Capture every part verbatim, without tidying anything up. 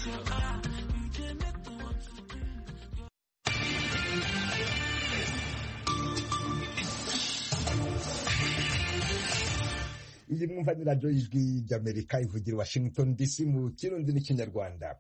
iyi mwumva ni radiyo y'ijwi ry'Amerika ivugira i Washington D C mu kirundi n'ikinyarwanda.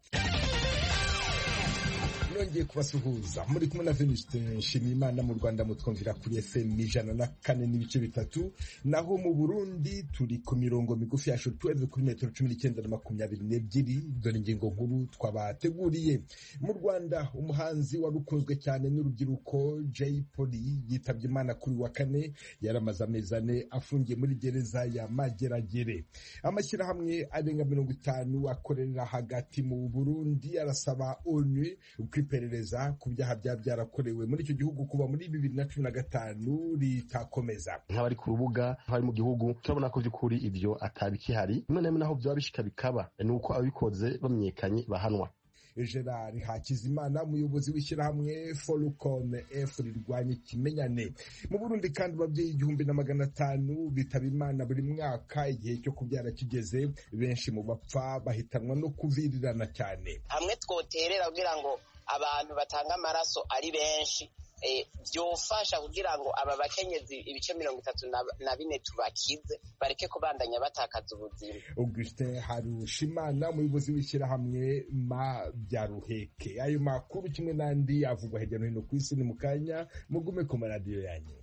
nongeye kubasuhuza muri kumwe na Venuste Nshimiyimana. Mu Rwanda mutwumvira kuri F M ijana na kane n'ibice bitatu, naho mu Burundi turi ku mirongo migufi ya shortwave kuri metero cumi n'icyenda na makumyabiri n'ebyiri. Dore ingingo nkuru twabateguriye. Mu Rwanda umuhanzi wari ukunzwe cyane n'urubyiruko Jay Polly yitabye Imana kuri wa kane, yaramaze amezi ane afungiye muri gereza ya Mageragere. Amashyirahamwe arenga mirongo itanu akorera hagati mu Burundi arasaba ONU kwiperereza ku byaha byaba byarakorewe muri icyo gihugu kuva muri bibiri na cumi na gatanu ritakomeza. Nk'abari ku rubuga nk'abari mu gihugu turabona ko by'ukuri ibyo atabikihari, rimwe na rimwe naho byaba bishika bikaba nuko ababikoze bamenyekanye bahanwa. Gerard Hakizimana umuyobozi w'ishyirahamwe Folcom F rirwanya ikimenyane mu Burundi kandi ababyeyi igihumbi na magana atanu bitaba Imana buri mwaka igihe cyo kubyara kigeze. Benshi mu bapfa bahitanwa no kuvirirana cyane. Hamwe twoterera kugira ngo abantu batanga amaraso ari benshi byofasha kugira ngo aba bakenyezi ibice mirongo itatu na bine tubakize bareke kubandanya batakaza ubuzima. Augustin Harushimana umuyobozi w'ishyirahamwe Mabyaruheke. Ayo makuru kimwe n'andi avugwa hirya no hino ku isi ni mu kanya, mugume ku maradiyo yanyu.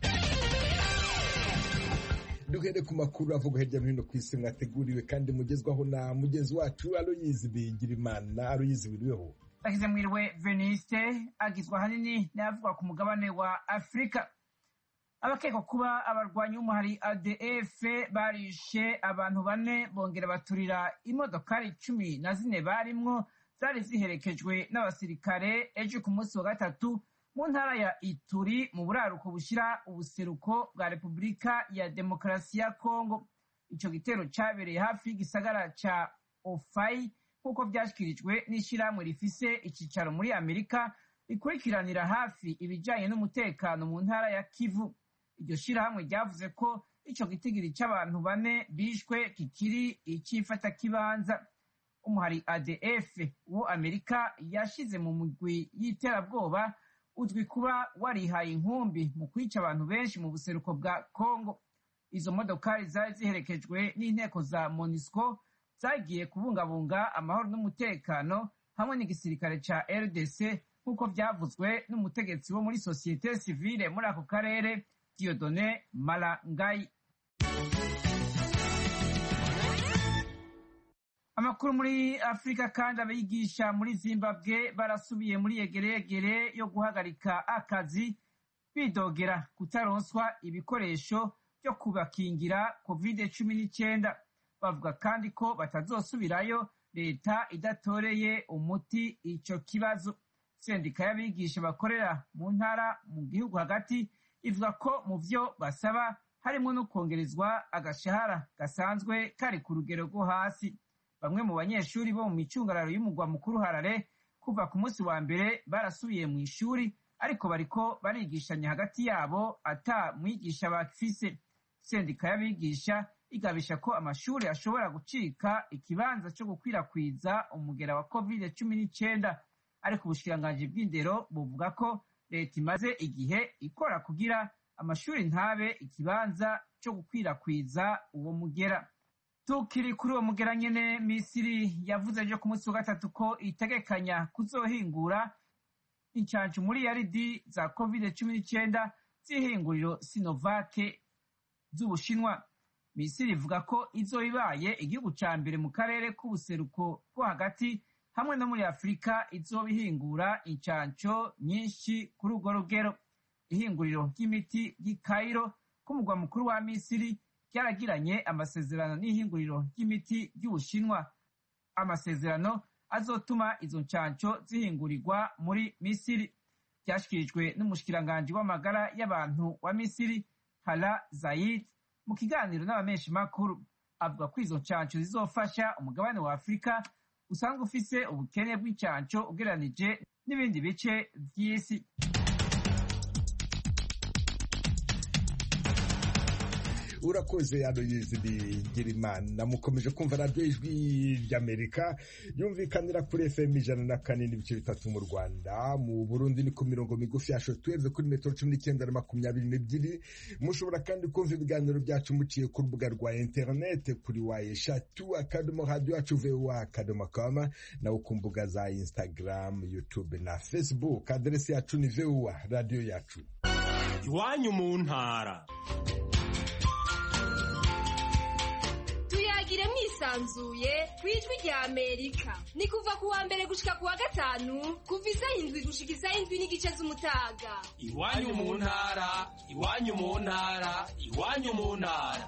Duhere ku makuru avugwa hirya no hino ku isi mwateguriwe kandi mugezwaho na mugenzi wacu Aloyizi Bigirimana. Aloyizi wiriweho? Bakize mwiriwe Veniste. Agizwe ahanini n'avugwa ku mugabane wa Afrika. Abakekwa kuba abarwanyi b'umuhari A D F barishe abantu bane bongera baturira imodokari cumi na zine barimwo zari ziherekejwe n'abasirikare ejo ku munsi wa gatatu mu ntara ya Ituri mu buraruko bushira ubuseruko bwa Repubulika ya Demokarasi ya Kongo. Ico gitero cabereye hafi y'igisagara ca Ofai kuko byashyikirijwe n'ishyirahamwe rifise icyicaro muri Amerika rikurikiranira hafi ibijyanye n'umutekano mu ntara ya Kivu. Iryo shyirahamwe ryavuze ko icyo gitigiri cy'abantu bane bishwe kikiri icy'ifatakibanza. Umuhari A D F wo Amerika yashyize mu migwi y'iterabwoba uzwi kuba warihaye inkumbi mu kwica abantu benshi mu buseruko bwa Kongo. Izo modokari zari ziherekejwe n'inteko za MONUSCO zagiye kubungabunga amahoro n'umutekano hamwe n'igisirikare ca R D C nk'uko byavuzwe n'umutegetsi wo muri societe civile muri ako karere Dieudonné Malangai. Amakuru muri Afrika kandi abigisha muri Zimbabwe barasubiye muri yegeregere yo guhagarika akazi bidogera kutaronswa ibikoresho byo kubakingira covid cumi n'icyenda. Bavuga kandi ko batazosubirayo leta idatoreye umuti ico kibazo. Sendika y'abigisha bakorera mu ntara mu gihugu hagati ivuga ko mu vyo basaba harimo no kongerezwa agashahara gasanzwe kari ku rugero rwo hasi. Bamwe mu banyeshuri bo mu micungararo y'umugwa mukuru Harare kuva ku munsi wa mbere barasubiye mu ishuri, ariko bariko barigishanya hagati yabo ata mwigisha bafise. Sendika y'abigisha igabisha ko amashuri ashobora gucika ikibanza cyo gukwirakwiza umugera wa covid cumi n'icyenda, ariko ubushikiranganji bw'indero buvuga ko leta imaze igihe ikora kugira amashuri ntabe ikibanza cyo gukwirakwiza uwo mugera. Tukiri kuri uwo mugera nyene, Misiri yavuze ejo ku munsi wa gatatu ko itegekanya kuzohingura incancu muri yaridi za covid cumi n'icyenda z'ihinguriro Sinovac z'Ubushinwa. Misiri ivuga ko izobibaye igihugu ca mbere mu karere k'ubuseruko bwo hagati hamwe no muri Afrika izobihingura incanco nyinshi kuri urwo rugero. Ihinguriro ry'imiti ry'i Cairo k'umugwa mukuru wa Misiri ryaragiranye amasezerano n'ihinguriro ry'imiti ry'Ubushinwa. Amasezerano azotuma izo ncanco zihingurirwa muri Misiri. Byashikirijwe n'umushikiranganji w'amagara y'abantu wa Misiri Hala Zaid mu kiganiro n'abamenshi makuru. Avuga ko izo ncanco zizofasha umugabane wa Afrika usanzwe ufise ubukene bw'incanco ugereranije n'ibindi bice vy'isi. urakoze Aloyizi Bigirimana. Mukomeje kumva radiyo ijwi ry'Amerika yumvikanira kuri F M ijana na kane n'ibice bitatu mu Rwanda. Mu Burundi ni ku mirongo migufi ya shortwave kuri metero cumi n'icyenda na makumyabiri n'ebyiri. Mushobora kandi kumva ibiganiro byacu muciye ku rubuga rwa internet kuri wa eshatu akadomo radio yacu V O A akadomo com, naho ku mbuga za Instagram, YouTube na Facebook. Aderesi yacu ni V O A radio yacu. Iwanyu mu ntara. Tuyagire mwisanzuye kwijwi rya Amerika. Ni kuva ku wa mbere gushika ku wa gatanu, kuva isaha indwi gushika isaha indwi n'igice z'umutaga. Iwanyu mu ntara, iwanyu mu ntara, iwanyu mu ntara.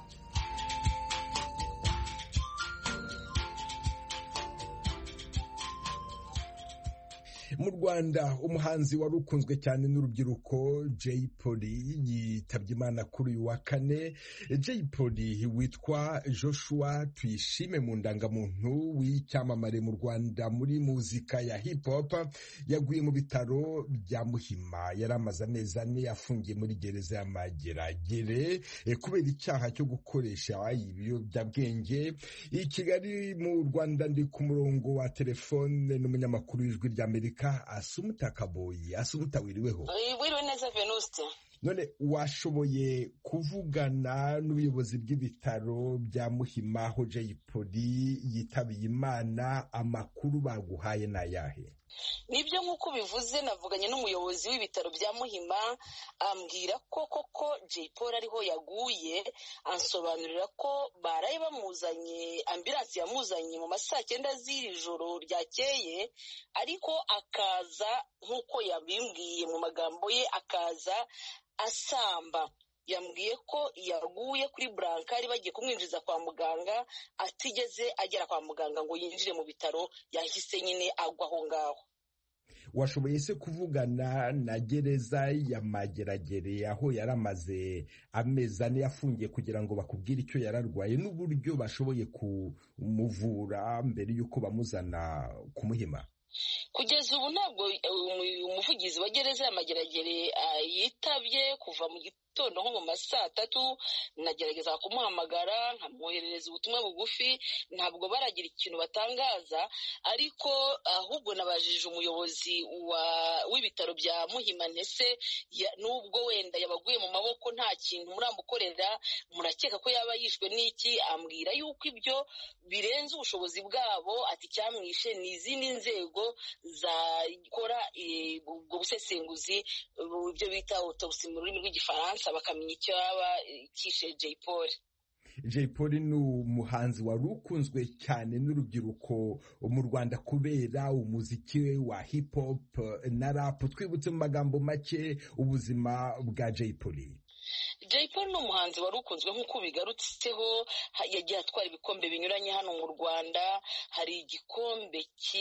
Mu Rwanda umuhanzi wari ukunzwe cyane n'urubyiruko Jay Polly yitabye Imana kuri uyu wa kane. Jay Polly witwa Joshua Tuyishime mu ndangamuntu w'icyamamare mu Rwanda muri muzika ya hip hop yaguye mu bitaro bya Muhima. Yari amaze amezi ane afungiye muri gereza ya Mageragere kubera icyaha cyo gukoresha ibiyobyabwenge. I Kigali mu Rwanda ndi ku murongo wa telefone n'umunyamakuru w'ijwi ry'Amerika Asumuta Kaboyi. Asumuta wiriweho? Wiriwe neza Venuste. None washoboye kuvugana n'ubuyobozi bw'ibitaro bya Muhima aho Jay Polly yitabiye Imana, amakuru baguhaye nayahe? Nibyo nk'uko bivuze, navuganye n'umuyobozi w'ibitaro bya Muhima ambwira ko koko Jay Polly ariho yaguye, ansobanurira ko baraye bamuzanye, ambulance yamuzanye mu masaa cyenda z'iri joro ryakeye, ariko akaza nk'uko yabimbwiye mu magambo ye, akaza asamba. Yambwiye ko yaguye kuri brankari bagiye kumwinjiza kwa muganga, atigeze agera kwa muganga ngo yinjire mu bitaro, yahise nyine agwa aho ngaho. Washoboye se kuvugana na gereza ya Mageragere aho yaramaze amezi ane yafungiye kugira ngo bakubwire icyo yararwaye n'uburyo bashoboye kumuvura mbere y'uko bamuzana ku Muhima? Kugeza ubu ntabwo umuvugizi wa gereza ya Mageragere yitabye. Kuva mu gitondo nko mu masaa atatu nagerageza kumuhamagara nkamwoherereza ubutumwa bugufi, ntabwo baragira ikintu batangaza, ariko ahubwo nabajije umuyobozi w'ibitaro bya Muhima, ntese nubwo wenda yabaguye mu maboko nta kintu muramukorera, murakeka ko yaba yishwe n'iki? Ambwira yuko ibyo birenze ubushobozi bwabo, ati cyamwishe ni izindi nzego zakora ubwo busesenguzi, ibyo bita autopsy mu rurimi rw'igifaransa, bakamenya icyo yaba kishe Jay Polly. Jay Polly ni umuhanzi wari ukunzwe cyane n'urubyiruko mu Rwanda kubera umuziki we wa hip hop na rap. Twibutse mu magambo make ubuzima bwa Jay Polly. Jay Polly ni umuhanzi wari ukunzwe nk'uko bigarutseho, yagiye atwara ibikombe binyuranye hano mu Rwanda. Hari igikombe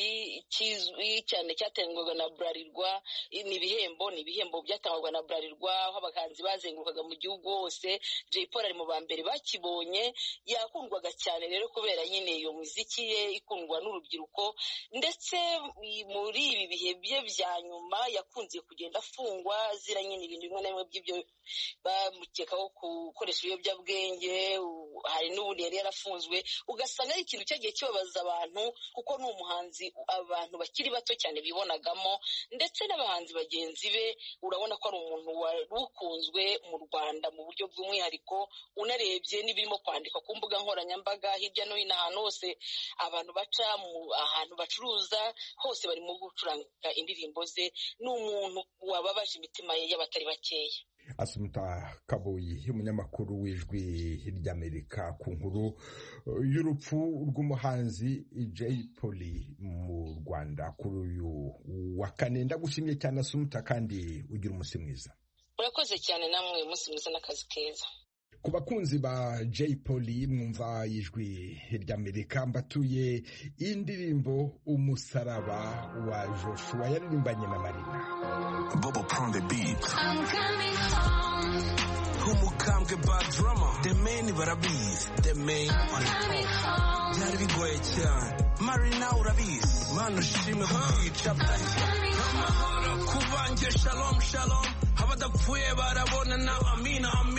kizwi cyane cyatangwaga na Bralirwa, ni ibihembo ni ibihembo byatangwaga na Bralirwa aho abahanzi bazengurukaga mu gihugu hose. Jay Polly ari mu ba mbere bakibonye, yakundwaga cyane rero kubera nyine iyo muziki ye ikundwa n'urubyiruko, ndetse muri ibi bihe bye bya nyuma yakunze kugenda afungwa zira nyine ibintu bimwe na bimwe by'ibyo bamukekaho gukoresha ibiyobyabwenge. Hari n'ubundi yari yarafunzwe, ugasanga ari ikintu cyagiye kibabaza abantu, kuko ni umuhanzi abantu bakiri bato cyane bibonagamo, ndetse n'abahanzi bagenzi be urabona ko ari umuntu wari ukunzwe mu Rwanda mu buryo bw'umwihariko. Unarebye n'ibirimo kwandikwa ku mbuga nkoranyambaga hirya no hino, ahantu hose abantu baca, mu ahantu bacuruza hose barimo gucuranga indirimbo ze. Ni umuntu wababaje imitima ye y'abatari bakeya. Asumuta Kaboyi, umunyamakuru w'ijwi ry'Amerika, ku nkuru y'urupfu rw'umuhanzi Jay Polly mu Rwanda kuri uyu wa kane. Ndagushimye cyane Asumuta, kandi ugira umunsi mwiza. Urakoze cyane namwe, umunsi mwiza n'akazi keza. Ku bakunzi ba Jay Polly mwumva ijwi ry'Amerika, mbatuye indirimbo Umusaraba wa Joshua yaririmbanye na Marina. Bobo prend the beat. I'm coming home. Umukambwe bad drama. The main barabizi. The main on the top. Byari bigoye cyane. Marina urabizi. Manu shime kwica butashya. Amahoro kubanje shalom shalom. Abadapfuye barabona na amina amina.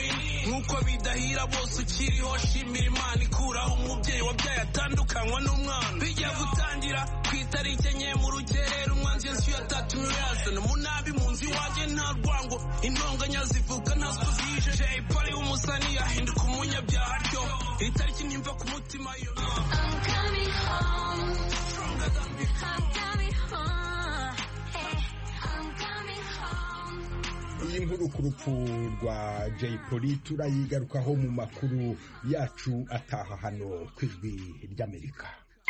nk'uko bidahira bose ukiriho shimira Imana ikuraho umubyeyi wabyaye atandukanywa n'umwana bijya gutangira ku itariki enye mu rugerero umwanzi Yesu yatatumye yazana umunabi mu nzu iwanjye nta rwango intonganya zivuga ntaziko zije Jay Polly w'umusani yahinduka umunyabyaha atyo itariki nimva ku mutima yo I'm coming home stronger than before I'm coming home hey I'm coming home. Iyi nkuru ku rupfu rwa Jay Polly turayigarukaho mu makuru yacu ataha hano ku Ijwi ry'Amerika.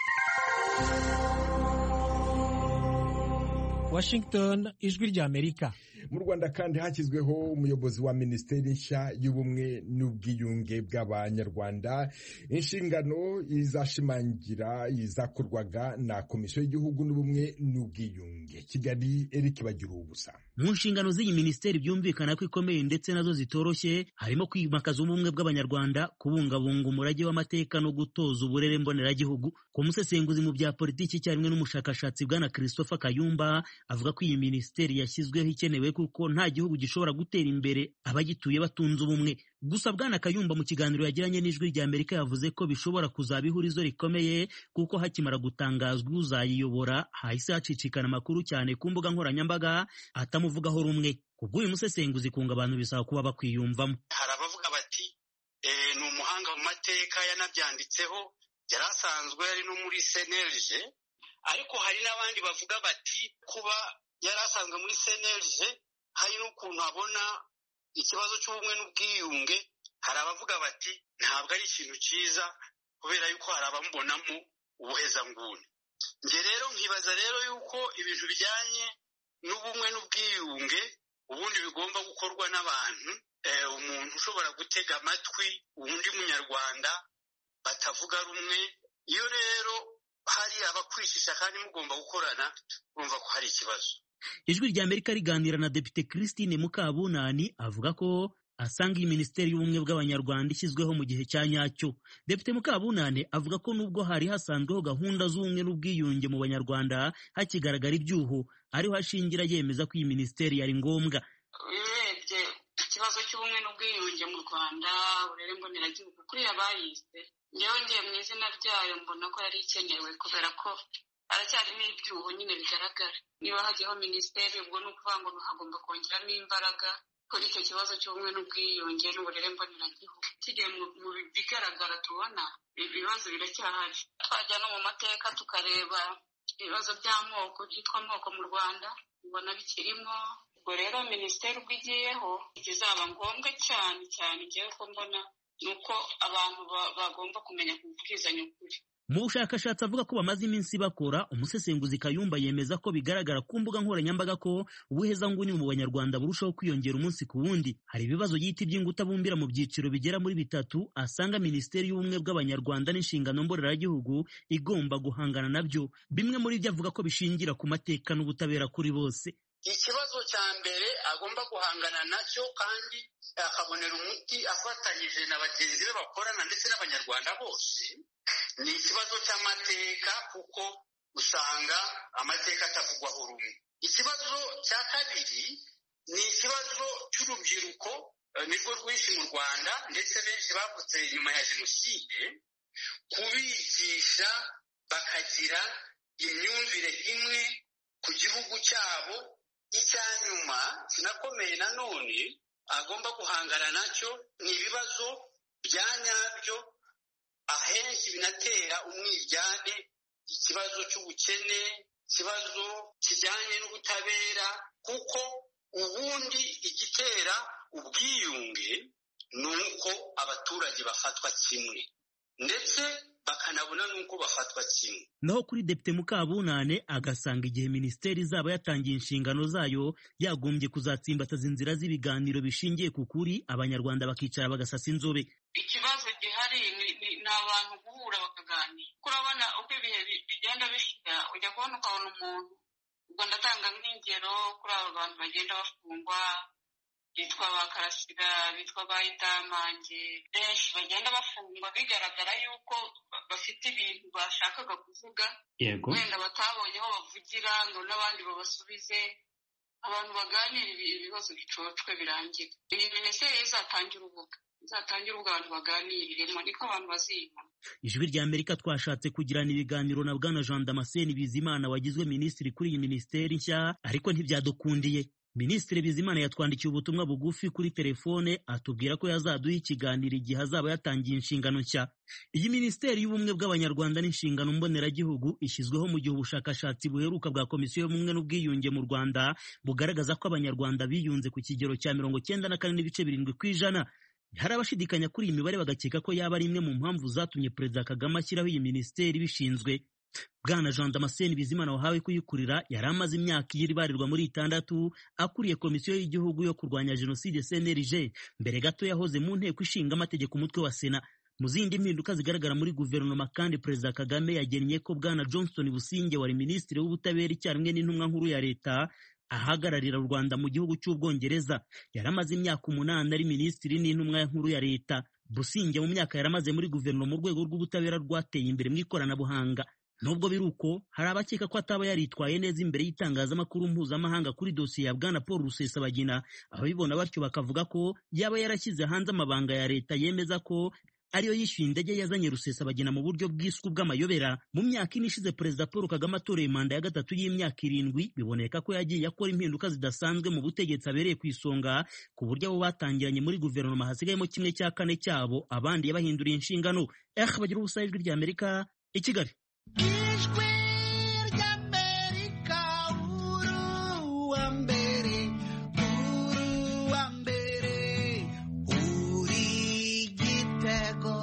Washington, Ijwi ry'Amerika. Mu Rwanda kandi hashyizweho umuyobozi wa Minisiteri nshya y'ubumwe n'ubwiyunge bw'Abanyarwanda. Inshingano izashimangira izakorwaga na Komisiyo y'Igihugu n'ubumwe n'ubwiyunge. Kigali, Eric Bagiruwubusa. Mu nshingano z'iyi minisiteri byumvikana ko ikomeye ndetse nazo zitoroshye harimo kwimakaza ubumwe bw'Abanyarwanda, kubungabunga umurage w'amateka no gutoza uburere mboneragihugu. Ku musesenguzi mu bya politiki cyarimwe n'umushakashatsi bwana Christopher Kayumba avuga ko iyi minisiteri yashyizweho ikenewe kuko nta gihugu gishobora gutera imbere abagituye batunze ubumwe. Gusa bwana Kayumba mu kiganiro yagiranye n'Ijwi ry'Amerika yavuze ko bishobora kuzaba ihurizo rikomeye kuko hakimara gutangazwa uzayiyobora hahise hacicikana amakuru cyane ku mbuga nkoranyambaga atamuvugaho rumwe. Kubw'uyu musesenguzi kunga abantu bisaba kuba bakwiyumvamo. Hari abavuga bati ni umuhanga mu mateka yanabyanditseho yari asanzwe ari no muri C N L G, ariko hari n'abandi bavuga bati kuba yari asanzwe muri C N L G hari n'ukuntu abona ikibazo cy'ubumwe n'ubwiyunge. Hari abavuga bati ntabwo ari ikintu cyiza kubera yuko hari abamubonamo ubuhezanguni. Nge rero nkibaza rero yuko ibintu bijyanye n'ubumwe n'ubwiyunge ubundi bigomba gukorwa n'abantu, umuntu ushobora gutega amatwi undi munyarwanda batavuga rumwe. Iyo rero hari abakwishisha kandi mugomba gukorana, urumva ko hari ikibazo. Ijwi ry'Amerika riganira na Depite Christine Mukabunani avuga ko asanga iyi minisiteri y'ubumwe bw'Abanyarwanda ishyizweho mu gihe cya nyacyo. Depite Mukabunani avuga ko nubwo hari hasanzweho gahunda z'ubumwe n'ubwiyunge mu Banyarwanda hakigaragara ibyuho, ariho hashingira yemeza ko iyi minisiteri yari ngombwa. Urebye ikibazo cy'ubumwe n'ubwiyunge mu Rwanda, uburere mboneragihugu kuri abayise, njyewe ngiye mu izina ryayo mbona ko yari ikenewe kubera ko haracyari n'ibyuho nyine bigaragara. Niba hajyaho minisiteri ubwo ni ukuvuga ngo hagomba kongeramo imbaraga kuri icyo kibazo cy'ubumwe n'ubwiyunge n'uburere mboneragihugu. Kigiye mu bigaragara tubona ibibazo biracyahari. Twajya no mu mateka tukareba ibibazo by'amoko byitwa amoko mu Rwanda, ubona bikirimo. Ubwo rero minisiteri ubwo igiyeho ikizaba ngombwa cyane cyane ngewe ko mbona ni uko abantu bagomba kumenya kubwizanya ukuri. Mu bushakashatsi avuga ko bamaze iminsi bakora, umusesenguzi Kayumba yemeza ko bigaragara ku mbuga nkoranyambaga ko ubuhezanguni mu Banyarwanda burushaho kwiyongera umunsi ku wundi. Hari ibibazo yita iby'inguta bumbira mu byiciro bigera muri bitatu asanga minisiteri y'ubumwe bw'Abanyarwanda n'inshingano mboneragihugu igomba guhangana nabyo. Bimwe muri byo avuga ko bishingira ku mateka n'ubutabera kuri bose. Ikibazo cya mbere agomba guhangana nacyo kandi akabonera umuti afatanyije na bagenzi be bakorana ndetse n'Abanyarwanda bose ni ikibazo cy'amateka, kuko usanga amateka atavugwaho rumwe. Ikibazo cya kabiri ni ikibazo cy'urubyiruko, nirwo rwinshi mu Rwanda ndetse benshi bavutse nyuma ya Jenoside, kubigisha bakagira imyumvire imwe ku gihugu cyabo. Icya nyuma kinakomeye nanone agomba guhangana nacyo ni ibibazo bya nyabyo ahenshi binatera umwiryane, ikibazo cy'ubukene, ikibazo kijyanye n'ubutabera, kuko ubundi igitera ubwiyunge ni uko abaturage bafatwa kimwe ndetse bakanabona n'uko bafatwa kimwe. Naho kuri Depite Mukabunane agasanga igihe minisiteri izaba yatangiye inshingano zayo yagombye kuzatsimbataza inzira z'ibiganiro bishingiye ku kuri, Abanyarwanda bakicara bagasasa inzobe. Ikibazo gihari ni abantu guhura bakaganira. Kurabona uko ibihe bigenda bishira ujya kubona ukabona umuntu, ubwo ndatanga nk'ingero kuri aba bantu bagenda bafungwa bitwa ba Karasira, bitwa ba Idamange, benshi bagenda bafungwa bigaragara yuko bafite ibintu bashakaga kuvuga, wenda batabonye aho bavugira ngo n'abandi babasubize. abantu baganira ibibazo bicocwe birangira. Iyi minisiteri izatangira urubuga izatangira urubuga abantu baganiriremo niko abantu bazibona. Ijwi rya Amerika twashatse kugirana ibiganiro na bwana Jean Damascene Bizimana wagizwe minisitiri kuri iyi minisiteri nshya ariko ntibyadukundiye. Minisitiri Bizimana yatwandikiye ubutumwa bugufi kuri telefone atubwira ko yazaduha ikiganiro igihe azaba yatangiye inshingano nshya. Iyi minisiteri y'ubumwe bw'abanyarwanda n'inshingano mboneragihugu ishyizweho mu gihe ubushakashatsi buheruka bwa komisiyo y'ubumwe n'ubwiyunge mu Rwanda bugaragaza ko abanyarwanda biyunze ku kigero cya mirongo cyenda na kane n'ibice birindwi ku ijana. Hari abashidikanya kuri iyi mibare bagakeka ko yaba ari imwe mu mpamvu zatumye Perezida Kagame ashyiraho iyi minisiteri bishinzwe. Bwana Jean Damascene Bizimana wahawe kuyikurira yari amaze imyaka iri barirwa muri itandatu akuriye komisiyo y'igihugu yo kurwanya jenoside C N L G, mbere gato yahoze mu nteko ishinga amategeko umutwe wa Sena. Mu zindi mpinduka zigaragara muri guverinoma kandi Perezida Kagame yagennye ko Bwana Johnston Businge wari minisitiri w'ubutabera icyarimwe n'intumwa nkuru ya leta ahagararira u Rwanda mu gihugu cy'Ubwongereza. Yari amaze imyaka umunani ari minisitiri n'intumwa nkuru ya leta. Businge mu myaka yaramaze muri guverinoma mu rwego rw'ubutabera rwateye imbere mu ikoranabuhanga. Nubwo biruko hari abakeka ko ataba yaritwaye neza imbere y'itangazamakuru mpuzamahanga kuri dosiye ya Bwana Paul Rusesabagina, ababibona batyo bakavuga ko yaba yarashyize hanze amabanga ya leta yemeza ko ariyo yishyuye indege yazanye Rusesabagina mu buryo bwiswe bw'amayobera. Mu myaka ine ishize Perezida Paul Kagame atoreye manda ya gatatu y'imyaka irindwi, biboneka ko yagiye akora impinduka zidasanzwe mu butegetsi abereye ku isonga, ku buryo abo batangiranye muri guverinoma hasigayemo kimwe cya kane cyabo abandi yabahinduriye inshingano. Eh bagira ubusa ijwi rya Amerika i Kigali. Ijwi ry'Amerika uruwa mbere uruwa mbere uri igitego.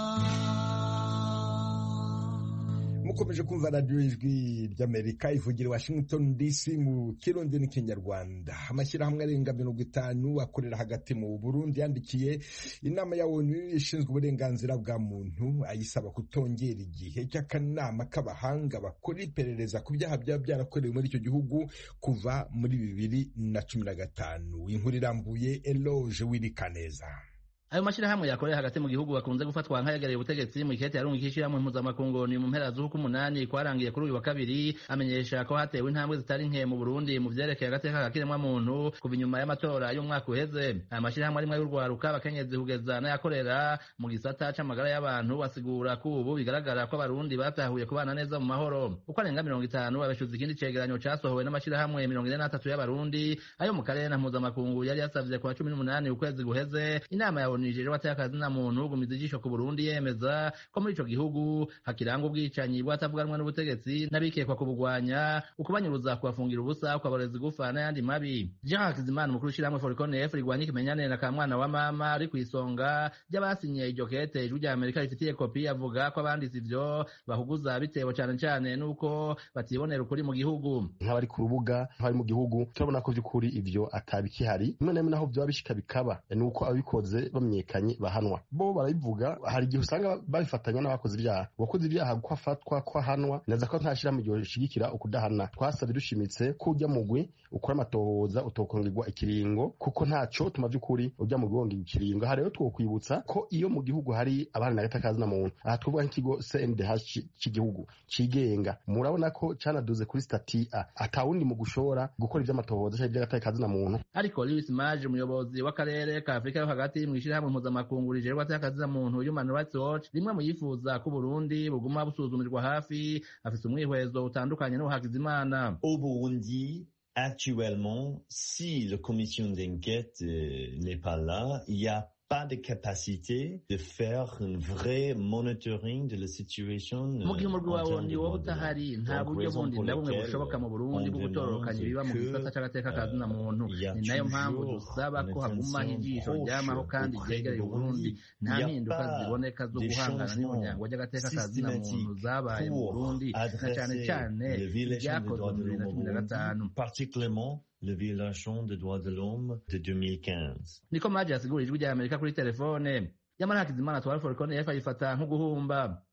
Mukomeje kumva radiyo ijwi ry'Amerika ivugira Washington D C mu Kirundi n'Ikinyarwanda. Amashyirahamwe arenga mirongo itanu akorera hagati mu Burundi yandikiye inama ya O N U ishinzwe uburenganzira bwa muntu ayisaba kutongera igihe cy'akanama k'abahanga bakora iperereza ku byaha byaba byarakorewe muri icyo gihugu kuva muri bibiri na cumi na gatanu. Inkuru irambuye Eloge Wirikaneza. Ayo mashirahamwe yakorera hagati mu gihugu bakunze gufatwa nk'ayagereye ubutegetsi mu ikete yarungikishije hamwe mpuzamakungu ni mu mpera z'uku umunani kwarangiye kuri uyu wa kabiri amenyesha ko hatewe intambwe zitari nke mu Burundi mu vyerekeye agateka kakiremwa muntu kuva inyuma y'amatora y'umwaka uheze. Aya mashirahamwe arimwe y'urwaruka abakenyezi kugeza n'ayakorera mu gisata c'amagara y'abantu basigura ko ubu bigaragara ko abarundi batahuye kubana neza mu mahoro. Uko arenga mirongo itanu abashuza ikindi cegeranyo casohowe n'amashirahamwe mirongo ine n'atatu y'abarundi ayo mu karere na mpuzamakungu yari yasavye kwa cumi n'umunani ukwezi guheze. Inama ya Nigeria watakaza na muntu gumiza ijisho ku Burundi yemeza ko muri ico gihugu hakiranga ubwicanyi bwatavuganwa n'ubutegetsi n'abikekwa kubugwanya ukubanyuruza kubafungira ubusa ukaboreza gufa n'ayandi mabi. Jean Hakizimana mukuru w'ishyirahamwe Foricon F rigwanya ikimenyane na kamwana wa mama ari kwisonga ry'abasinye iryo kete ijwi rya Amerika rifitiye kopi avuga ko abanditse ivyo bahuguza bitewe cyane cyane nuko batibonera ukuri mu gihugu. Nk'abari ku rubuga nk'abari mu gihugu turabona ko by'ukuri ivyo atabikihari none naho byo bishika bikaba nuko abikoze bamenyekanye bahanwa. Bo barabivuga hari igihe usanga babifatanya n'abakoze ibyaha wakoze ibyaha ko afatwa ko ahanwa neza ko ntashira mu gihe shigikira ukudahana. Twasabye dushimitse ko ujya mugwe ukora amatohoza utokongirwa ikiringo kuko ntaco tuma by'ukuri ujya mu gonga ikiringo. Aha rero twokwibutsa ko iyo mu gihugu hari abana na gatakazi na muntu aha twovuga nk'ikigo C N D H cy'igihugu cigenga murabona ko canaduze kuri stati A atawundi mu gushora gukora ivy'amatohoza cyangwa ivy'agatakazi na muntu. Ariko Louis Mage umuyobozi w'akarere ka Afrika yo hagati mu ishirahamwe mpuzamakungu rijerwa agatakazi na muntu Human Rights Watch rimwe mu yifuza ko Burundi buguma busuzumirwa hafi afite umwihwezo utandukanye no Hakizimana. Au Burundi actuellement, si la commission d'enquête euh, n'est pas là, il y a pas de capacité de faire un vrai monitoring de la situation. Mu gihe umurwi wawe ni wowe utahari nta buryo bundi na bumwe bushoboka mu Burundi bwo gutororokanya ibiba mu gisata c'agateka kazi na muntu. Ni nayo mpamvu dusaba ko hagumaho ijisho ryamaho kandi ryegereye Burundi nta mpinduka ziboneka zo guhangana n'umuryango w'agateka kazi na muntu zabaye mu Burundi na cyane cyane ibyakozwe mu bibiri na cumi na gatanu. Particulièrement le violation des droits de l'homme de deux mille quinze. Niko Mage yasigura ijwi rya Amerika kuri telefone. Yamara Hakizimana twari Foricon F ayifata nk'uguhumba.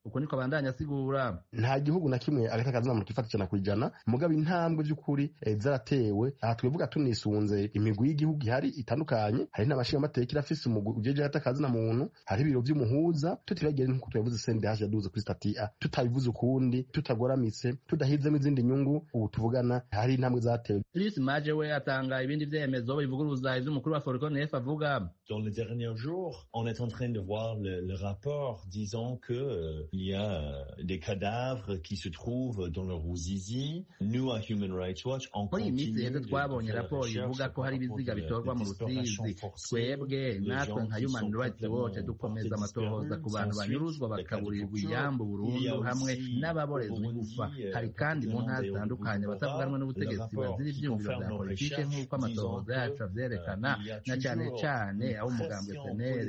uko niko abandanya asigura. Nta gihugu na kimwe agata kazina muntu kifata cyane kwijana mugabo intambwe by'ukuri eh, zaratewe aha twivuga tunisunze imigwi y'igihugu ihari itandukanye hari n'abashinga amateka irafise umugwi ujeje agata kazina muntu hari ibiro by'umuhuza tutiragera nko twavuze sende haje yaduze kuri statia tutabivuze ukundi tutagoramitse tudahizemo izindi nyungu ubu tuvugana hari intambwe zatewe. Luis Maje we atanga ibindi vyemezo bivuguruza ivy'umukuru wa Forconef avuga. Dans les derniers jours, on est en train de voir le, le rapport disant que euh, il y a euh, des cadavres qui se trouvent dans le Ruzizi. Nous à Human Rights Watch on continue de twabonye raporo ivuga ko hari ibiziga bitorwa mu Rusizi. Twebwe natwe nka Human Rights Watch dukomeza amatohoza ku bantu banyuruzwa bakaburirwa iyambu burundu hamwe n'ababorezwe gufa. Hari kandi mu ntara zitandukanye batavuganwa n'ubutegetsi bazira ivyumviro vya politike nk'uko amatohoza yacu avyerekana na cyane cyane aho umugambwe S N L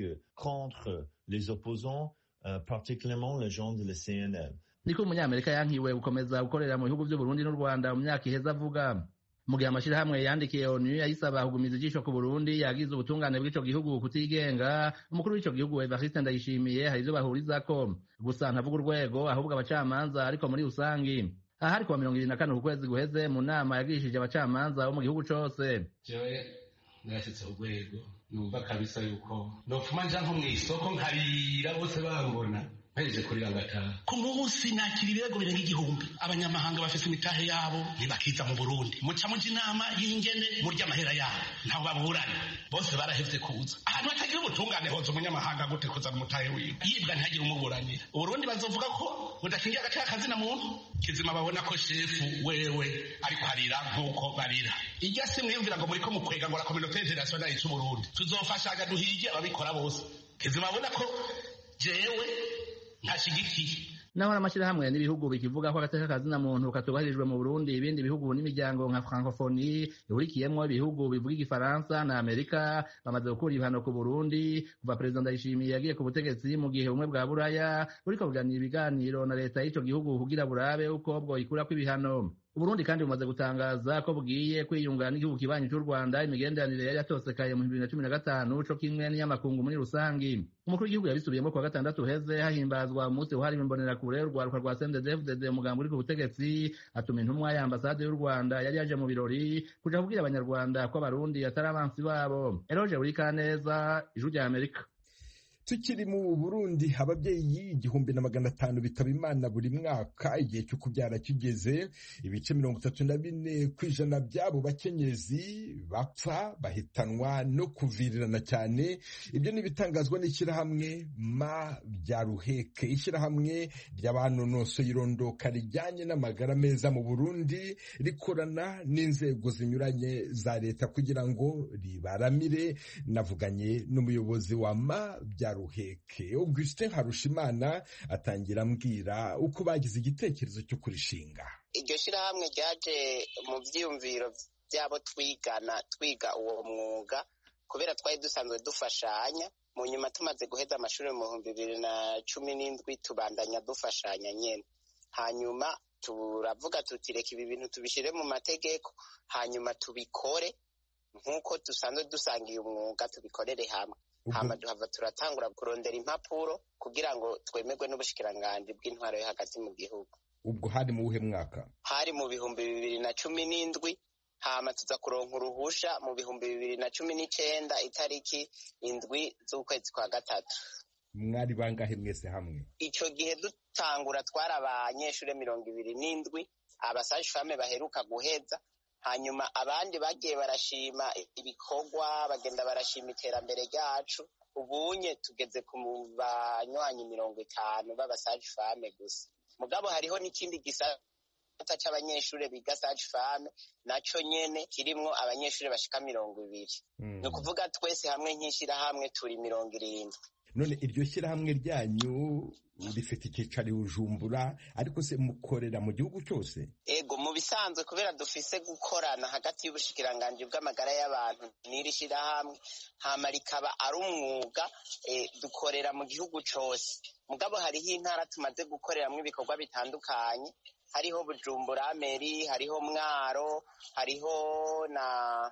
contre les opposants, euh, particulièrement les gens de la C N L. Niko umunyamerika yankiwe gukomeza gukorera mu bihugu by'u Burundi n'u Rwanda mu myaka iheza avuga. Mu gihe amashirahamwe yandikiye ONU ayisaba kugumiza ijisho ku Burundi yagize ubutungane bw'ico gihugu kutigenga, umukuru w'ico gihugu Evariste Ndayishimiye hari ivyo bahurizako gusa ntavuga urwego ahubwo abacamanza ariko muri rusangi. Aha ari kuwa mirongo ibiri na kane ukwezi guheze mu nama yagirishije abacamanza bo mu gihugu cose. Jewe narashitse urwego numva kabisa yuko nopfuma nja nko mw'isoko nkarira bose bambona mpejeje kurira ngataha. Ku munsi nakira ibirego birenga igihumbi abanyamahanga bafise imitahe yabo ntibakiza mu Burundi muca muja inama y'ingene murya amahera yabo ntaho baburana bose barahevye kuza ahantu hatagira ubutungane hoza umunyamahanga gute kuzana umutahe wiwe yibwa ntihagire umuburanira. Uburundi bazovuga ko budashingiye agaciro kazina muntu kizima babona ko shefu wewe ariko arira nk'uko barira. Irya si mwiyumvira ngo muriko mukwega ngo la communauté internationale y'Uburundi tuzofashaga duhige ababikora bose kizima babona ko jewe ntashigikiye. Naho amashirahamwe n'ibihugu bikivuga ko agateka kazina muntu katubahirijwe mu Burundi ibindi bihugu n'imiryango nka Francophonie ihurikiyemwo ibihugu bivuga igifaransa na Amerika bamaze gukura ibihano ku Burundi kuva Perezida Ndayishimiye yagiye ku butegetsi mu gihe ubumwe bwa Buraya buriko buganira ibiganiro na leta y'ico gihugu kugira burabe uko bwo ikurako ibihano. Uburundi kandi bumaze gutangaza ko bugiye kwiyunga n'igihugu kibanyi cy'u Rwanda imigenderanire yari yatosekaye mu bibiri na cumi na gatanu co kimwe n'iyamakungu muri rusangi. Umukuru w'igihugu yabisubiyemo kuwa gatandatu heze hahimbazwa umunsi wahariwe imbonerakure urwaruka rwa C N D D F D D umugambi uri ku butegetsi atuma intumwa ya ambasade y'u Rwanda yari yaje mu birori kuja kubwira abanyarwanda ko abarundi atari abansi babo. Eroge Urikaneza, Ijwi rya Amerika. Tukiri mu Burundi ababyeyi igihumbi na magana atanu bitaba Imana buri mwaka igihe cyo kubyara kigeze. Ibice mirongo itatu na bine kw'ijana byabo bakenyezi bapfa bahitanwa no kuvirirana cyane. Ibyo ni bitangazwa n'ishyirahamwe ma byaruheke, ishyirahamwe ry'abanonosoye irondoka rijyanye n'amagara meza mu Burundi rikorana n'inzego zinyuranye za leta kugira ngo ribaramire. Navuganye n'umuyobozi wa ma byaruheke Ruheke Augustin Harushimana atangira ambwira uko bagize igitekerezo cyo kurishinga. Iryo shirahamwe ryaje mu vyiyumviro byabo twigana twiga uwo mwuga kubera twari dusanzwe dufashanya. Mu nyuma tumaze guheza amashuri mu bihumbi bibiri na cumi n'indwi tubandanya dufashanya nyene, hanyuma turavuga tuti reka ibi bintu tubishire mu mategeko hanyuma tubikore nk'uko dusanzwe dusangiye umwuga tubikorere hamwe. Hama duhava turatangura kurondera impapuro kugira ngo twemerwe n'ubushikiranganji bw'intwaro yo hagati mu gihugu. Ubwo hari mu buhe mwaka? Hari mu bihumbi bibiri na cumi n'indwi, hama tuza kuronka uruhusha mu bihumbi bibiri na cumi n'icenda itariki indwi z'ukwezi kwa gatatu. Mwari bangahe mwese hamwe? Ico gihe dutangura twari abanyeshure mirongo ibiri n'indwi abasaje fame baheruka guheza, hanyuma abandi bagiye barashima ibikorwa bagenda barashima iterambere ryacu. Ubunye tugeze ku banywanyi mirongo itanu b'abasaje fame gusa. Mugabo hariho n'ikindi gisata c'abanyeshure biga sage fame naco nyene kirimwo abanyeshure bashika mirongo ibiri. Mm. Ni ukuvuga twese hamwe nk'ishirahamwe turi mirongo irindwi. None iryo shyirahamwe ryanyu rifite icyicaro i Bujumbura ariko se mukorera mu gihugu cyose? Ego mu bisanzwe kubera dufise gukorana hagati y'ubushikiranganji bw'amagara y'abantu n'iri shyirahamwe hama rikaba ari umwuga e, dukorera mu gihugu cyose. Mugabo hariho intara tumaze gukoreramwo ibikorwa bitandukanye, hariho Bujumbura Meri, hariho Mwaro, hariho na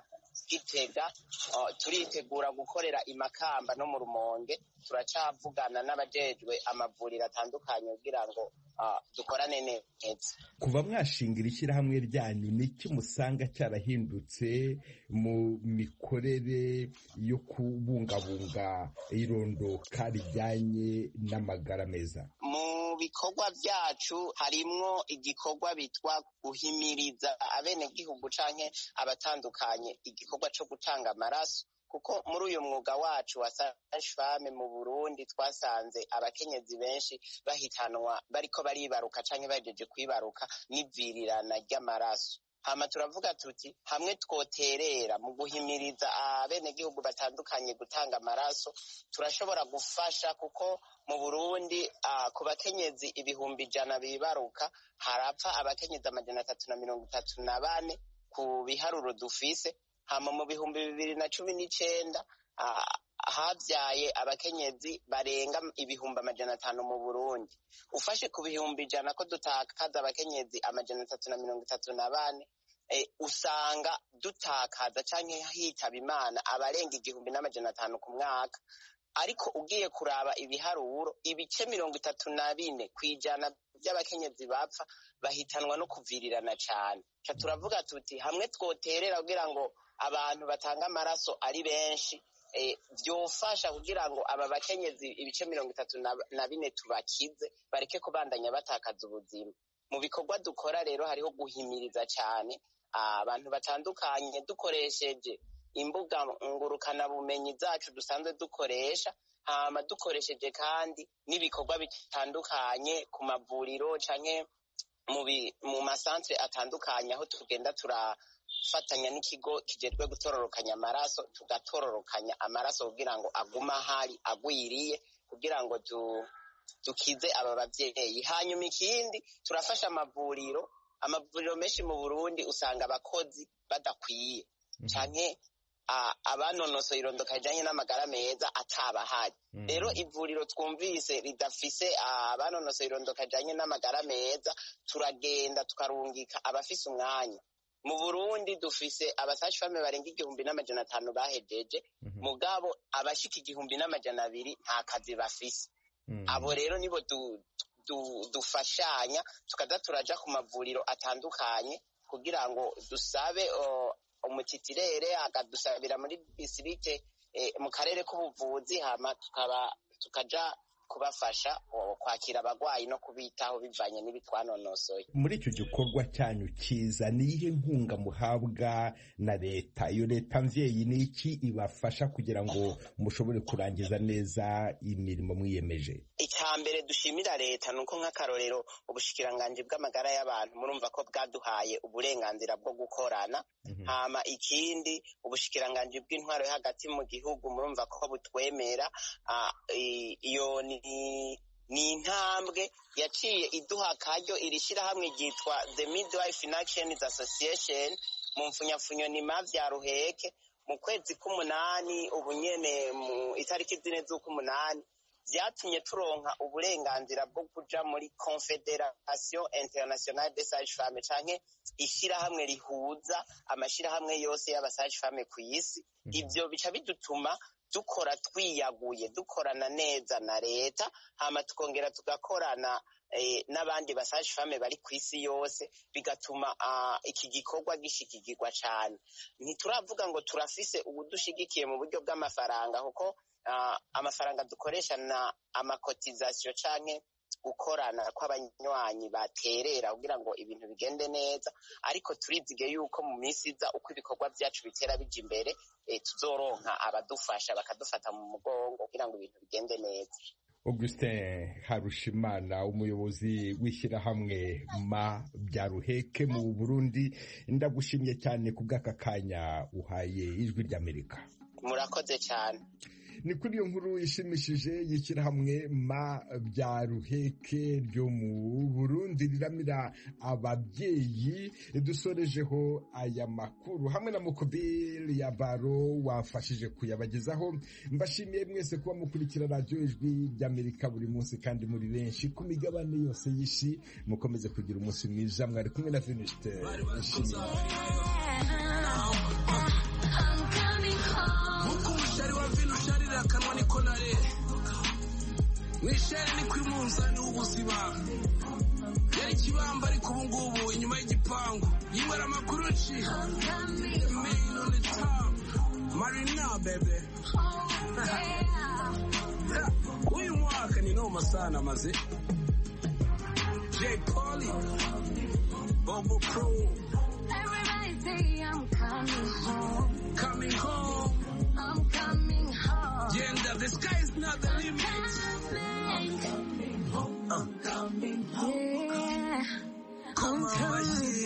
Gitega, uh, turitegura gukorera imakamba no mu Rumonge. Turacavugana n'abajejwe amavuriro atandukanye kugira ngo uh, dukorane neza. Kuva mwashingira ishyirahamwe ryanyu niki musanga cyarahindutse mu mikorere yo kubungabunga irondoka rijyanye n'amagara meza? Mu bikorwa byacu harimwo igikorwa bitwa guhimiriza abenegihugu canke abatandukanye igikorwa co gutanga amaraso, kuko muri uyu mwuga wacu wa sage-femme mu Burundi twasanze abakenyezi benshi bahitanwa bariko baribaruka canke bajeje kwibaruka n'ivirirana ry'amaraso. Hama turavuga tuti hamwe twoterera mu guhimiriza abenegihugu batandukanye gutanga amaraso turashobora gufasha, kuko mu Burundi uh, ku bakenyezi ibihumbi ijana bibaruka harapfa abakenyezi amajana atatu na mirongo itatu na bane ku biharuro dufise. Hama mu bihumbi bibiri na cumi n'icenda uh, havyaye abakenyezi barenga ibihumbi amajana atanu mu Burundi. Ufashe ku bihumbi ijana ko dutakaza abakenyezi amajana atatu na mirongo itatu na bane, e, usanga dutakaza canke hitaba Imana abarenga igihumbi n'amajana atanu ku mwaka. Ariko ugiye kuraba ibiharuro, ibice mirongo itatu na bine kwijana by'abakenyezi bapfa bahitanwa no kuvirirana cane. Ca turavuga tuti hamwe twoterera kugira ngo abantu batanga amaraso ari benshi, e, vyofasha kugira ngo aba bakenyezi ibice mirongo itatu na bine tubakize bareke kubandanya batakaza ubuzima. Mu bikorwa dukora rero hariho guhimiriza cane abantu batandukanye dukoresheje imbuga ngurukana bumenyi zacu dusanzwe dukoresha, hama dukoresheje kandi n'ibikorwa bitandukanye ku mavuriro canke mu mu masantre atandukanye aho tugenda turafatanya n'ikigo kijejwe gutororokanya amaraso, tugatororokanya amaraso kugira ngo aguma hari agwiriye kugira ngo du dukize aba bavyeyi. Hanyuma ikindi turafasha amavuriro amavuriro menshi mu Burundi usanga abakozi badakwiye canke abanonosoye irondoka rijanye n'amagara meza atabahari. Rero ivuriro twumvise ridafise abanonosoye irondoka rijanye n'amagara meza, turagenda tukarungika abafise umwanya. Mu Burundi dufise abasage-femme barenga igihumbi n'amajana atanu bahejeje, mugabo abashika igihumbi n'amajana abiri nta kazi bafise. Abo rero nibo du Du, dufashanya tukaza turaja ku mavuriro atandukanye kugira ngo dusabe umutitirere akadusabira muri district eh, mu karere k'ubuvuzi, hama tukaba tukaja kubafasha kwakira abagwayi no kubitaho bivanye n'ibitwanonosoye. Muri icyo gikorwa cyanyu cyiza ni ihe nkunga muhabwa na leta? Iyo leta mvyeyi ni iki ibafasha kugira ngo mushobore kurangiza neza imirimo mwiyemeje? Icambere dushimira leta nuko nk'akarorero ubushikiranganji bw'amagara y'abantu murumva ko bwaduhaye uburenganzira bwo gukorana. Mm-hmm. Hama ikindi ubushikiranganji bw'intwaro yo hagati mu gihugu murumva ko butwemera. uh, iyo ni ni intambwe yaciye iduha akaryo iri shirahamwe ryitwa The Midwife in Action Association mu mfunyafunyo ni mavya Ruheke mu kwezi k'umunani ubu nyene mu itariki zine z'ukumunani vyatumye turonka uburenganzira bwo kuja muri Confederation Internationale des Sages-Femmes canke ishirahamwe rihuza amashirahamwe yose y'abasage-femmes ku isi. Ivyo bica bidutuma dukora twiyaguye, dukorana neza na leta, hama tukongera tugakorana eh, n'abandi basage-femmes bari ku isi yose, bigatuma uh, iki gikorwa gishikigirwa cane. Ntituravuga ngo turafise ubudushigikiye mu buryo bw'amafaranga, kuko uh, amafaranga dukoresha na amakotization canke gukorana kw'abanywanyi baterera kugira ngo ibintu bigende neza, ariko turizige yuko mu minsi iza uko ibikorwa byacu bitera bija imbere, e, tuzoronka abadufasha bakadufata mu mugongo kugira ngo ibintu bigende neza. Augustin Harushimana, umuyobozi w'ishyirahamwe ma bya Ruheke mu Burundi, ndagushimye cyane ku bw'aka kanya uhaye Ijwi ry'Amerika. Murakoze cyane. Ni kuri iyo nkuru ishimishije y'ishyirahamwe ma bya Ruheke ryo mu Burundi riramira ababyeyi dusorejeho aya makuru hamwe na Mukobiri ya Baro wafashije kuyabagezaho. Mbashimiye mwese kuba mukurikira radio Ijwi ry'Amerika buri munsi kandi muri benshi ku migabane yose y'ishi. Mukomeze kugira umunsi mwiza, mwari kumwe na Venuste. Nkuko umushari wa vino usharira akanwa niko nare mwishare ni kwimunzani w'ubuzima yari ikibamba ariko ubu ngubu inyuma y'igipangu yibara amakuru nci the main on the top Marina bebe uyu mwaka ni noma sana maze J Polly Bobo Pro Everybody say I'm coming home. Coming home. I'm coming home. Yeah, the sky is not the limit. I'm coming home. I'm coming home. Yeah. I'm coming home.